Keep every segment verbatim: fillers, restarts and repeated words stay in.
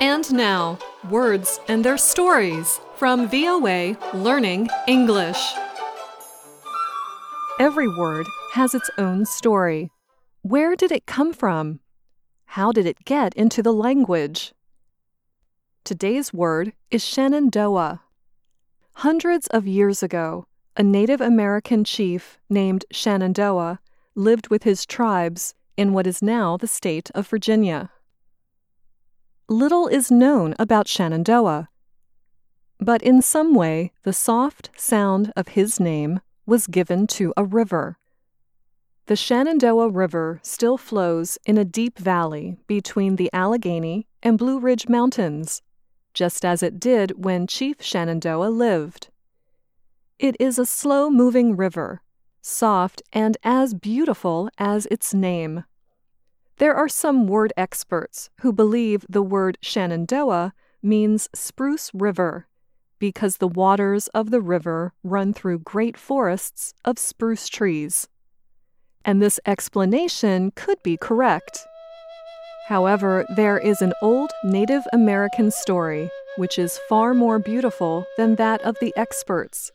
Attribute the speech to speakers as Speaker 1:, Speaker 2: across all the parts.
Speaker 1: And now, words and their stories from V O A Learning English. Every word has its own story. Where did it come from? How did it get into the language? Today's word is Shenandoah. Hundreds of years ago, a Native American chief named Shenandoah lived with his tribes in what is now the state of Virginia. Little is known about Shenandoah, but in some way the soft sound of his name was given to a river. The Shenandoah River still flows in a deep valley between the Allegheny and Blue Ridge Mountains, just as it did when Chief Shenandoah lived. It is a slow-moving river, soft and as beautiful as its name. There are some word experts who believe the word Shenandoah means spruce river because the waters of the river run through great forests of spruce trees. And this explanation could be correct. However, there is an old Native American story which is far more beautiful than that of the experts.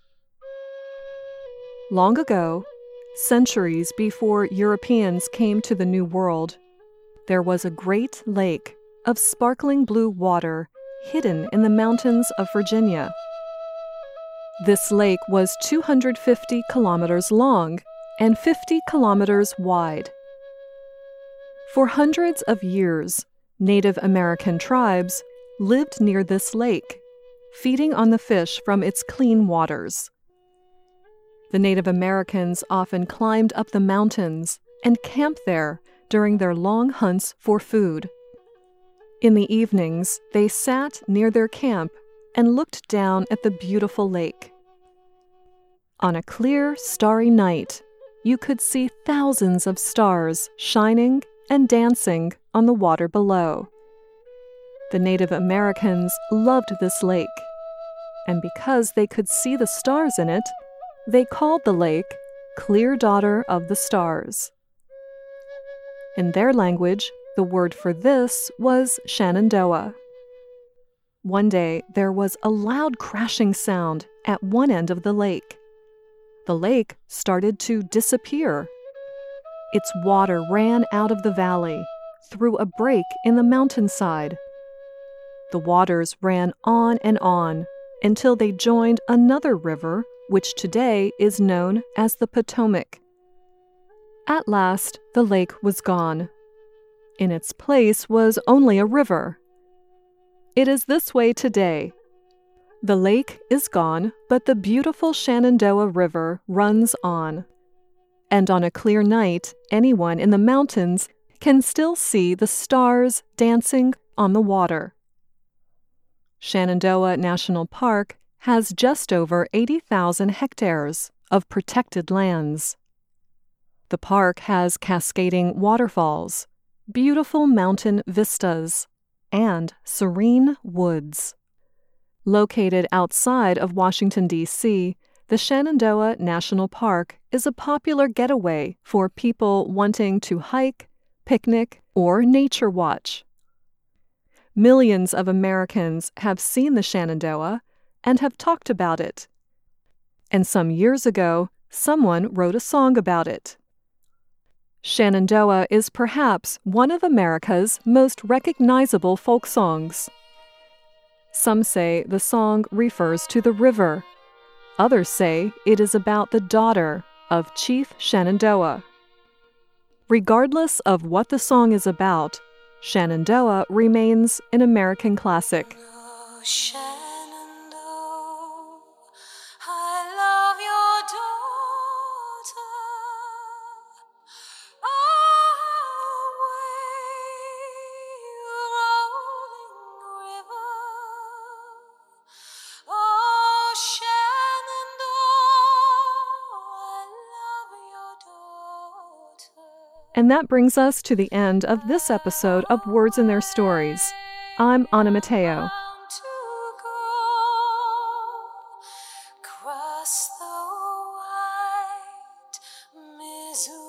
Speaker 1: Long ago, centuries before Europeans came to the New World, there was a great lake of sparkling blue water hidden in the mountains of Virginia. This lake was two hundred fifty kilometers long and fifty kilometers wide. For hundreds of years, Native American tribes lived near this lake, feeding on the fish from its clean waters. The Native Americans often climbed up the mountains and camped there during their long hunts for food. In the evenings, they sat near their camp and looked down at the beautiful lake. On a clear, starry night, you could see thousands of stars shining and dancing on the water below. The Native Americans loved this lake, and because they could see the stars in it, they called the lake Clear Daughter of the Stars. In their language, the word for this was Shenandoah. One day, there was a loud crashing sound at one end of the lake. The lake started to disappear. Its water ran out of the valley, through a break in the mountainside. The waters ran on and on until they joined another river, which today is known as the Potomac. At last, the lake was gone. In its place was only a river. It is this way today. The lake is gone, but the beautiful Shenandoah River runs on. And on a clear night, anyone in the mountains can still see the stars dancing on the water. Shenandoah National Park has just over eighty thousand hectares of protected lands. The park has cascading waterfalls, beautiful mountain vistas, and serene woods. Located outside of Washington, D C, the Shenandoah National Park is a popular getaway for people wanting to hike, picnic, or nature watch. Millions of Americans have seen the Shenandoah and have talked about it. And some years ago, someone wrote a song about it. Shenandoah is perhaps one of America's most recognizable folk songs. Some say the song refers to the river. Others say it is about the daughter of Chief Shenandoah. Regardless of what the song is about, Shenandoah remains an American classic.
Speaker 2: Oh, Shenandoah, I love your daughter.
Speaker 1: And that brings us to the end of this episode of Words and Their Stories. I'm Anna Mateo.
Speaker 2: Cross the white Missouri.